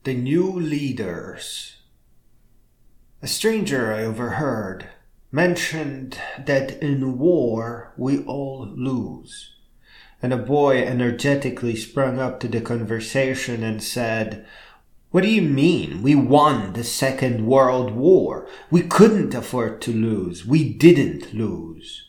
The new leaders. A stranger I overheard mentioned that in war we all lose. And a boy energetically sprung up to the conversation and said, "What do you mean? We won the Second World War. We couldn't afford to lose. We didn't lose."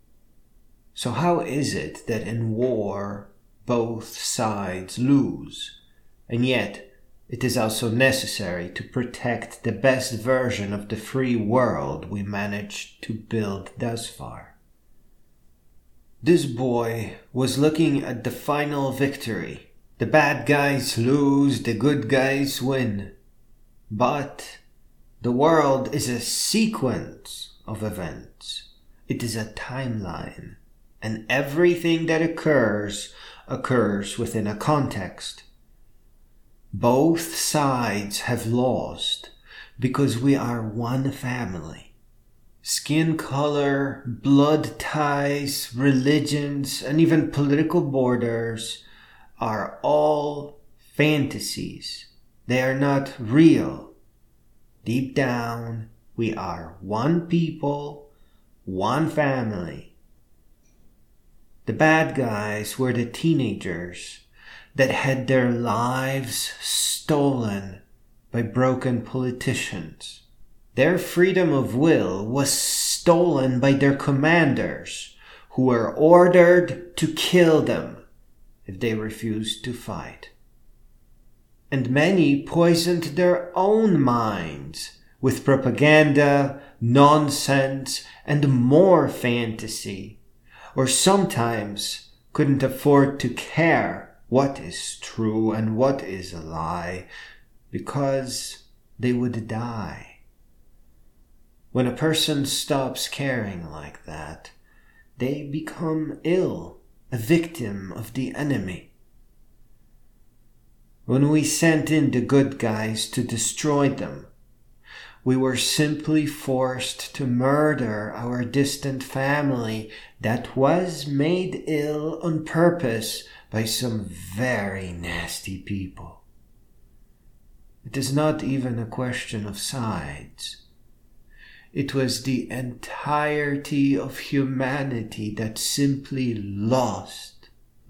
So how is it that in war both sides lose? And yet it is also necessary to protect the best version of the free world we managed to build thus far. This boy was looking at the final victory. The bad guys lose, the good guys win. But the world is a sequence of events. It is a timeline. And everything that occurs within a context. Both sides have lost because we are one family. Skin color, blood ties, religions, and even political borders are all fantasies. They are not real. Deep down, we are one people, one family. The bad guys were the teenagers that had their lives stolen by broken politicians. Their freedom of will was stolen by their commanders, who were ordered to kill them if they refused to fight. And many poisoned their own minds with propaganda, nonsense, and more fantasy, or sometimes couldn't afford to care what is true and what is a lie, because they would die. When a person stops caring like that, they become ill, a victim of the enemy. When we sent in the good guys to destroy them, we were simply forced to murder our distant family that was made ill on purpose by some very nasty people. It is not even a question of sides. It was the entirety of humanity that simply lost.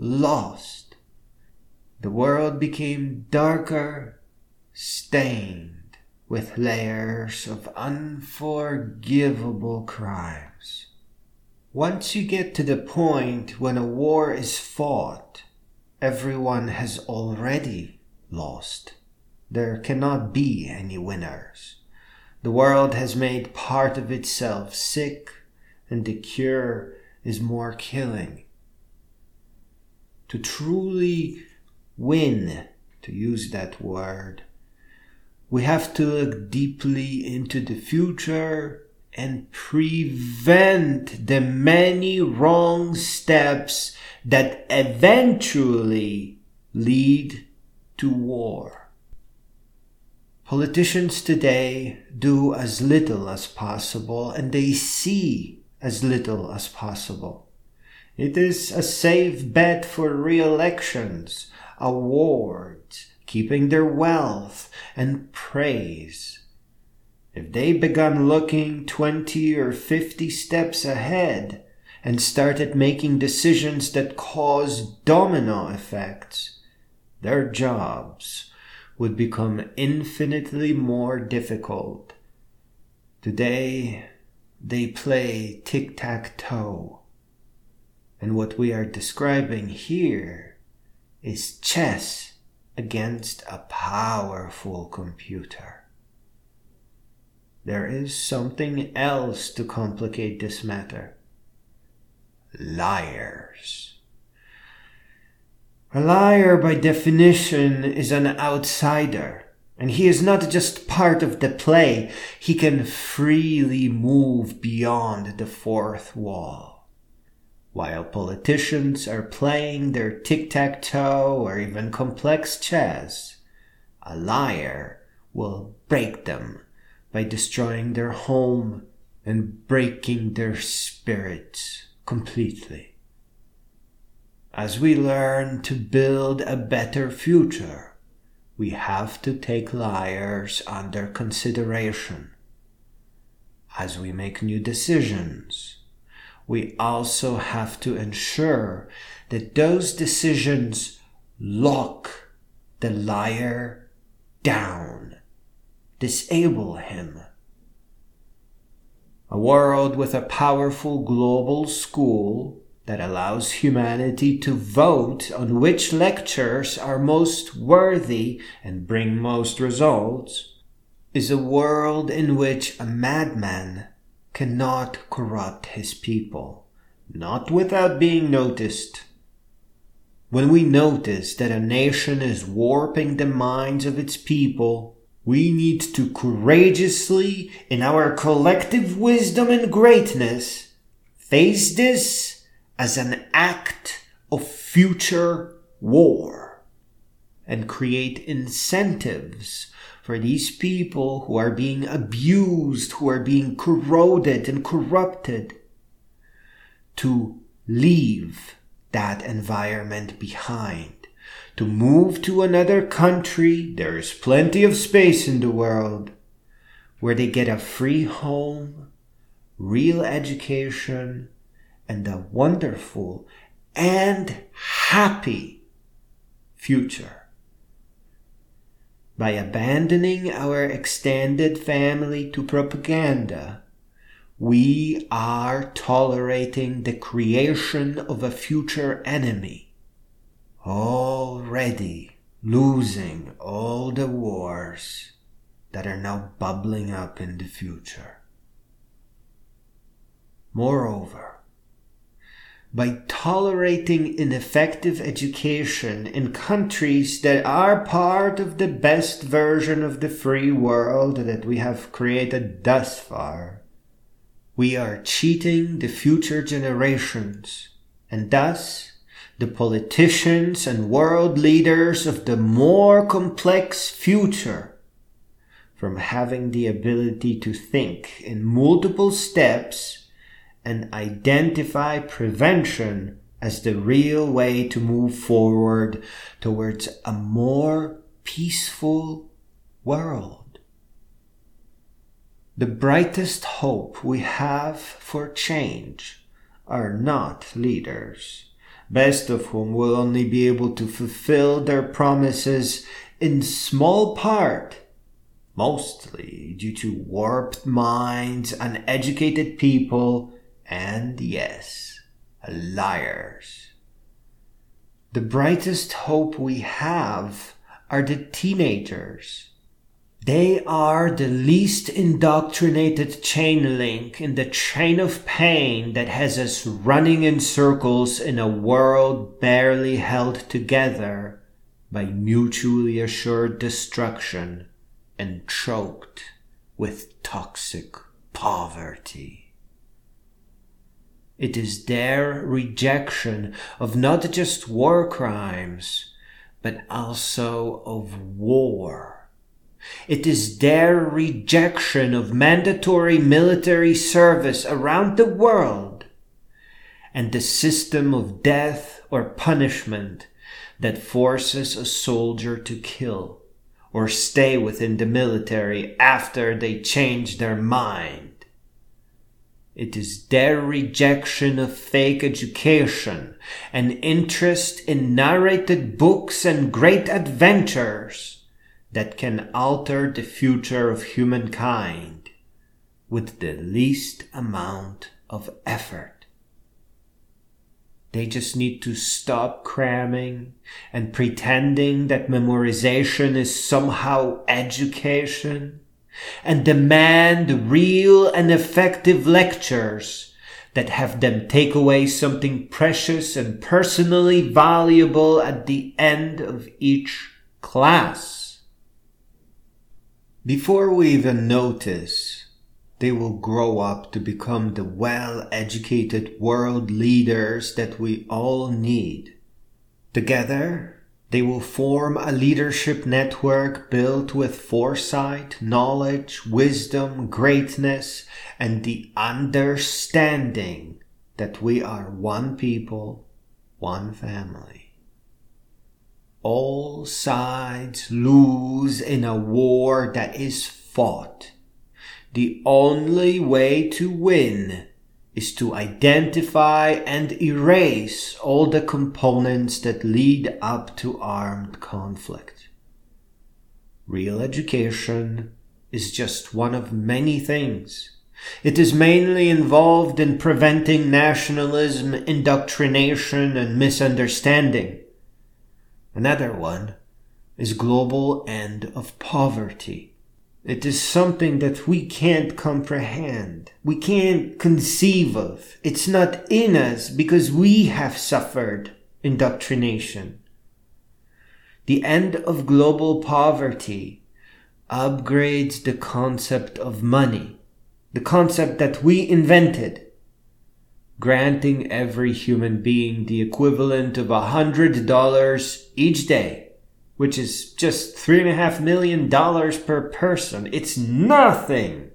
The world became darker, stained with layers of unforgivable crimes. Once you get to the point when a war is fought, everyone has already lost. There cannot be any winners. The world has made part of itself sick, and the cure is more killing. To truly win, to use that word, we have to look deeply into the future and prevent the many wrong steps that eventually lead to war. Politicians today do as little as possible, and they see as little as possible. It is a safe bet for re-elections, awards, keeping their wealth, and praise. If they began looking 20 or 50 steps ahead and started making decisions that cause domino effects, their jobs would become infinitely more difficult. Today, they play tic-tac-toe. And what we are describing here is chess against a powerful computer. There is something else to complicate this matter. Liars. A liar, by definition, is an outsider, and he is not just part of the play. He can freely move beyond the fourth wall. While politicians are playing their tic-tac-toe or even complex chess, a liar will break them by destroying their home and breaking their spirits completely. As we learn to build a better future, we have to take liars under consideration. As we make new decisions, we also have to ensure that those decisions lock the liar down, disable him. A world with a powerful global school that allows humanity to vote on which lectures are most worthy and bring most results is a world in which a madman cannot corrupt his people, not without being noticed. When we notice that a nation is warping the minds of its people, we need to courageously, in our collective wisdom and greatness, face this as an act of future war and create incentives for these people who are being abused, who are being corroded and corrupted, to leave that environment behind, to move to another country. There is plenty of space in the world where they get a free home, real education, and a wonderful and happy future. By abandoning our extended family to propaganda, we are tolerating the creation of a future enemy, already losing all the wars that are now bubbling up in the future. Moreover, by tolerating ineffective education in countries that are part of the best version of the free world that we have created thus far, we are cheating the future generations, and thus the politicians and world leaders of the more complex future, from having the ability to think in multiple steps and identify prevention as the real way to move forward towards a more peaceful world. The brightest hope we have for change are not leaders, best of whom will only be able to fulfill their promises in small part, mostly due to warped minds, uneducated people, and yes, liars. The brightest hope we have are the teenagers. They are the least indoctrinated chain link in the chain of pain that has us running in circles in a world barely held together by mutually assured destruction and choked with toxic poverty. It is their rejection of not just war crimes, but also of war. It is their rejection of mandatory military service around the world and the system of death or punishment that forces a soldier to kill or stay within the military after they change their mind. It is their rejection of fake education and interest in narrated books and great adventures that can alter the future of humankind with the least amount of effort. They just need to stop cramming and pretending that memorization is somehow education, and demand real and effective lectures that have them take away something precious and personally valuable at the end of each class. Before we even notice, they will grow up to become the well-educated world leaders that we all need. Together, they will form a leadership network built with foresight, knowledge, wisdom, greatness, and the understanding that we are one people, one family. All sides lose in a war that is fought. The only way to win is to identify and erase all the components that lead up to armed conflict. Real education is just one of many things. It is mainly involved in preventing nationalism, indoctrination, and misunderstanding. Another one is global end of poverty. It is something that we can't comprehend. We can't conceive of. It's not in us because we have suffered indoctrination. The end of global poverty upgrades the concept of money, the concept that we invented, granting every human being the equivalent of $100 each day, which is just $3.5 million per person. It's nothing.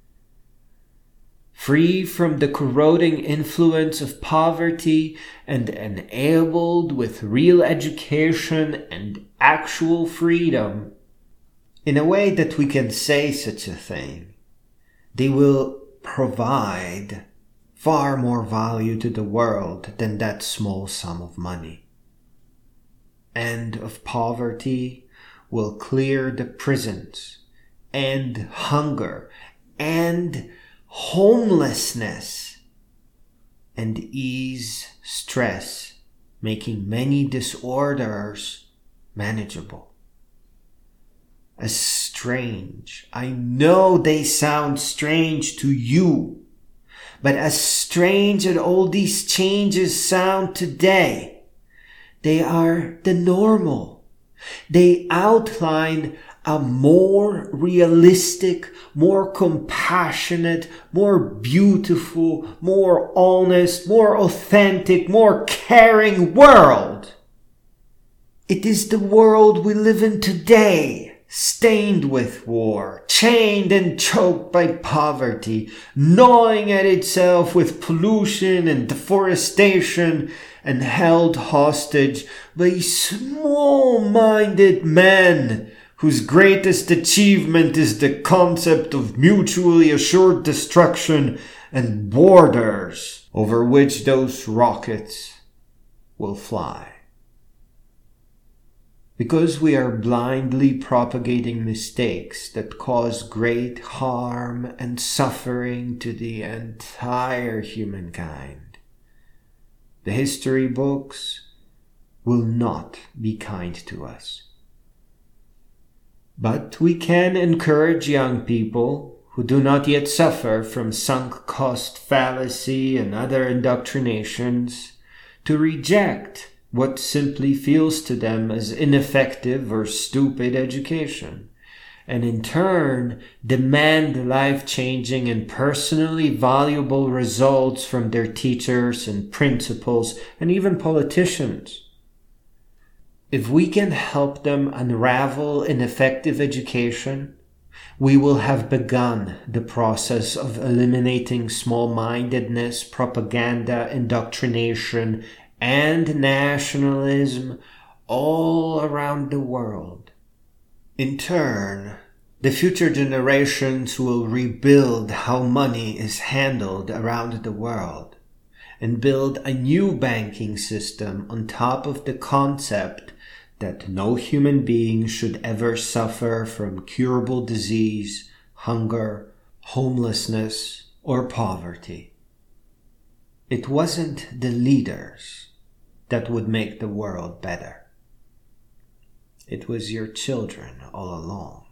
Free from the corroding influence of poverty and enabled with real education and actual freedom, in a way that we can say such a thing, they will provide far more value to the world than that small sum of money. End of poverty will clear the prisons, end hunger, and homelessness, and ease stress, making many disorders manageable. As strange, I know they sound strange to you, but as strange as all these changes sound today, they are the normal. They outline a more realistic, more compassionate, more beautiful, more honest, more authentic, more caring world. It is the world we live in today, stained with war, chained and choked by poverty, gnawing at itself with pollution and deforestation, and held hostage by small-minded men whose greatest achievement is the concept of mutually assured destruction and borders over which those rockets will fly. Because we are blindly propagating mistakes that cause great harm and suffering to the entire humankind, the history books will not be kind to us. But we can encourage young people who do not yet suffer from sunk cost fallacy and other indoctrinations to reject what simply feels to them as ineffective or stupid education, and in turn demand life-changing and personally valuable results from their teachers and principals and even politicians. If we can help them unravel ineffective education, we will have begun the process of eliminating small-mindedness, propaganda, indoctrination, and nationalism all around the world. In turn, the future generations will rebuild how money is handled around the world and build a new banking system on top of the concept that no human being should ever suffer from curable disease, hunger, homelessness, or poverty. It wasn't the leaders that would make the world better. It was your children all along.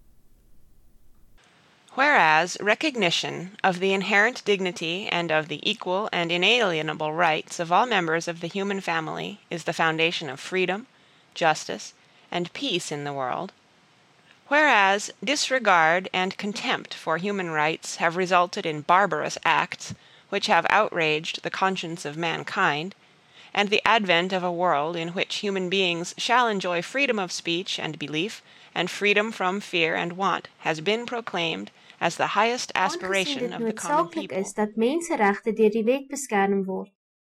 Whereas recognition of the inherent dignity and of the equal and inalienable rights of all members of the human family is the foundation of freedom, justice, and peace in the world, whereas disregard and contempt for human rights have resulted in barbarous acts which have outraged the conscience of mankind, and the advent of a world in which human beings shall enjoy freedom of speech and belief and freedom from fear and want has been proclaimed as the highest aspiration of the common people. Aangesien dit noodsaaklik is dat menseregte deur die wet beskerm word,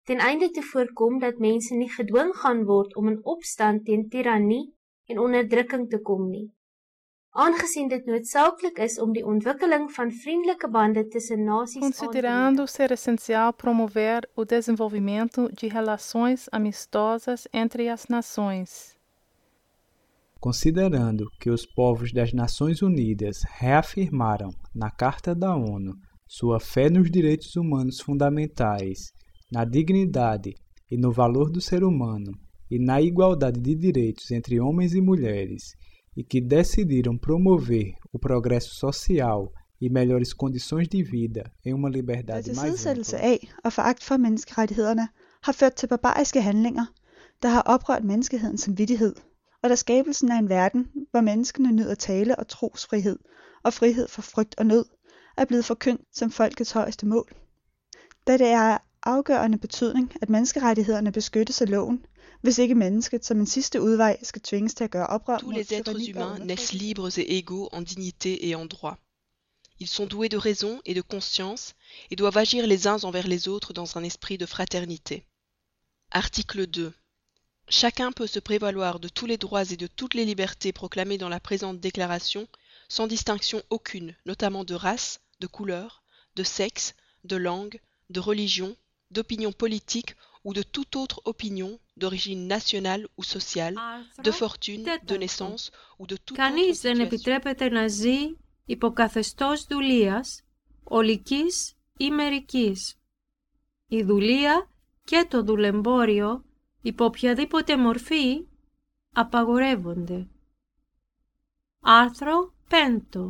ten einde te voorkom dat mense nie gedwing gaan word om in opstand teen tirannie en onderdrukking te kom nie. Aangesien dit noodsaaklik is om die ontwikkeling van vriendelike bande tussen nasies Considerando ser essencial promover o desenvolvimento de relações amistosas entre as nações. Considerando que os povos das Nações Unidas reafirmaram, na Carta da ONU, sua fé nos direitos humanos fundamentais, na dignidade e no valor do ser humano e na igualdade de direitos entre homens e mulheres, e que decidiram promover o progresso social e melhores condições de vida em uma liberdade mais Tilsidesættelse af og foragt for menneskerettighederne har ført til barbariske handlinger, der har oprørt menneskehedens samvittighed, og der skabelsen af en verden, hvor menneskene nyder tale- og trosfrihed og frihed for frygt og nød, er blevet forkyndt som folkets højeste mål. Da det er af afgørende betydning, at menneskerettighederne beskyttes af loven, hvis ikke mennesket som en sidste udvej skal tvinges til at gøre oprør Tous les êtres humains naissent libres et égaux en dignité et en droit. Ils sont doués de raison et de conscience et doivent agir les uns envers les autres dans un esprit de fraternité. Article 2. Chacun peut se prévaloir de tous les droits et de toutes les libertés proclamés dans la présente déclaration, sans distinction aucune, notamment de race, de couleur, de sexe, de langue, de religion, d'opinion politique ou de toute autre opinion d'origine nationale ou sociale, de fortune, de naissance ou de toute autre Κανείς δεν situation. επιτρέπεται να ζει υπό καθεστώς δουλείας, ολικής ή μερικής. Η δουλεία και το δουλεμπόριο, υπό οποιαδήποτε μορφή, απαγορεύονται. Άρθρο 5.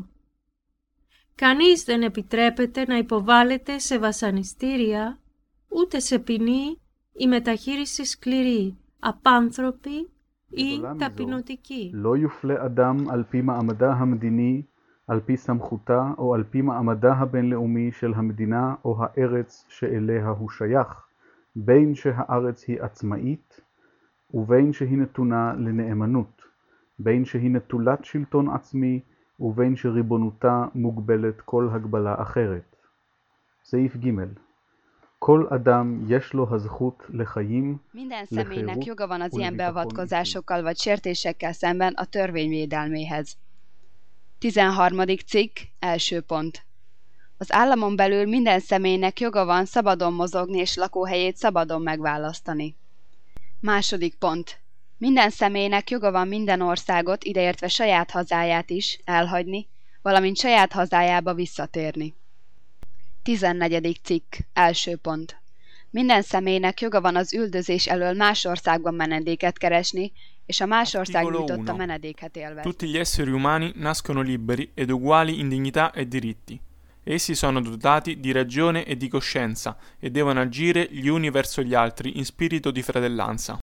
Κανείς δεν επιτρέπεται να υποβάλλεται σε βασανιστήρια, ούτε σε ποινή ή μεταχείριση σκληρή, απάνθρωπη ή ταπεινωτική. לא יופלה אדם על פי מעמדה המדיני, על פי סמכותה או על פי מעמדה הבינלאומי של המדינה או הארץ שאליה הוא שייך, בין שהארץ היא עצמאית ובין שהיא נתונה לנאמנות, בין שהיא נטולת שלטון עצמי ובין שריבונותה מוגבלת כל הגבלה אחרת. סעיף ג' כל אדם יש לו הזכות לחיים, Minden személynek joga van az ilyen beavatkozásokkal vagy sértésekkel szemben a törvény védelméhez. 13. cikk, első pont. Az államon belül minden személynek joga van szabadon mozogni és lakóhelyét szabadon megválasztani. Második pont. Minden személynek joga van minden országot, ideértve saját hazáját is elhagyni, valamint saját hazájába visszatérni. 14. cikk, első pont. Minden személynek joga van az üldözés elől más országban menedéket keresni, és a más ország nyújtotta menedéket élvezni. Tutti gli esseri umani nascono liberi ed uguali in dignità e diritti. Essi sono dotati di ragione e di coscienza e devono agire gli uni verso gli altri in spirito di fratellanza.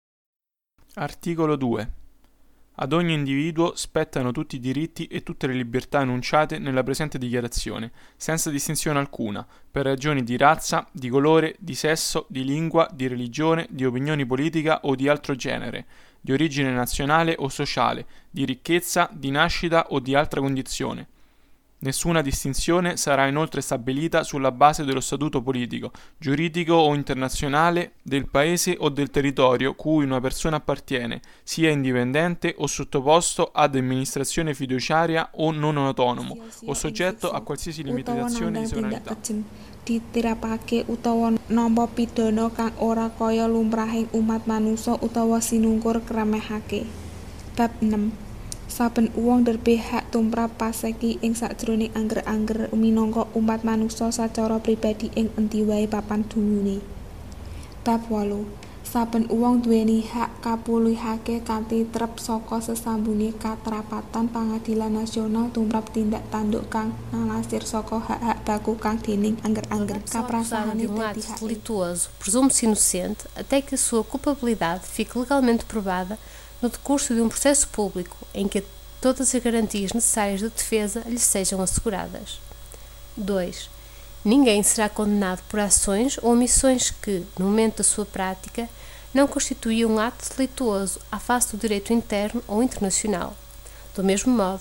Articolo 2. Ad ogni individuo spettano tutti i diritti e tutte le libertà enunciate nella presente dichiarazione, senza distinzione alcuna, per ragioni di razza, di colore, di sesso, di lingua, di religione, di opinione politica o di altro genere, di origine nazionale o sociale, di ricchezza, di nascita o di altra condizione. Nessuna distinzione sarà inoltre stabilita sulla base dello statuto politico, giuridico o internazionale del paese o del territorio cui una persona appartiene, sia indipendente o sottoposto ad amministrazione fiduciaria o non autonomo, o soggetto a qualsiasi limitazione di sovranità. Ditirapake utawa nampa pidana kang ora kaya lumrahing umat manusa utawa sinungkur kremehake. Bab 6. Saben uwong nderbe hak tumrap paseki ing sakjroning angger-angger minangka umat manusa sacara pribadi ing endi wae papan dumune. Bab 8. Saben uwong duweni hak kapulihake kanthi trep saka sesambunge katrapatan pangadilan nasional tumrap tindak tanduk kang nalasir saka hak-hak baku kang dening angger-angger kaprasahane de um ato delituoso presume-se inocente até que a sua culpabilidade fique legalmente provada no decurso de um processo público em que todas as garantias necessárias de defesa lhe sejam asseguradas. 2. Ninguém será condenado por ações ou omissões que, no momento da sua prática, não constituíam um ato delituoso à face do direito interno ou internacional. Do mesmo modo,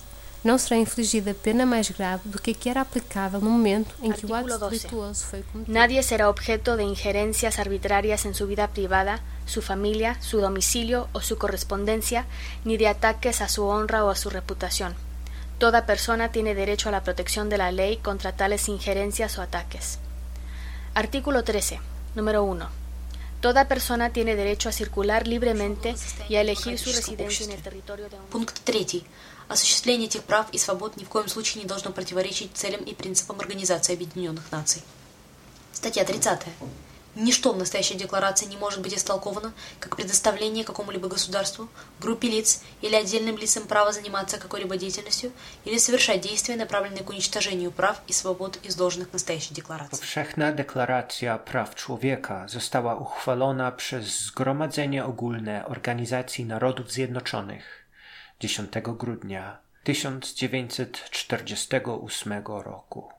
não será infligida pena mais grave do que a que era aplicável no momento em que o ato delituoso foi cometido. Nadie será objeto de injerencias arbitrarias en su vida privada, su familia, su domicilio o su correspondencia, ni de ataques a su honra o a su reputación. Toda persona tiene derecho a la protección de la ley contra tales injerencias o ataques. Artículo 13. Número 1. Toda persona tiene derecho a circular libremente y a elegir su residencia en el territorio de un... Пункт 3. Осуществление этих прав и свобод ни в коем случае не должно противоречить целям и принципам Организации Объединенных Наций. Статья 30. Ничто в настоящей декларации не может быть истолковано как предоставление какому-либо государству, группе лиц или отдельным лицам права заниматься какой-либо деятельностью или совершать действия, направленные к уничтожению прав и свобод, изложенных в naстоящей деклaracji. Powszechna Deklaracja Praw Człowieka została uchwalona przez Zgromadzenie Ogólne Organizacji Narodów Zjednoczonych 10 grudnia 1948 roku.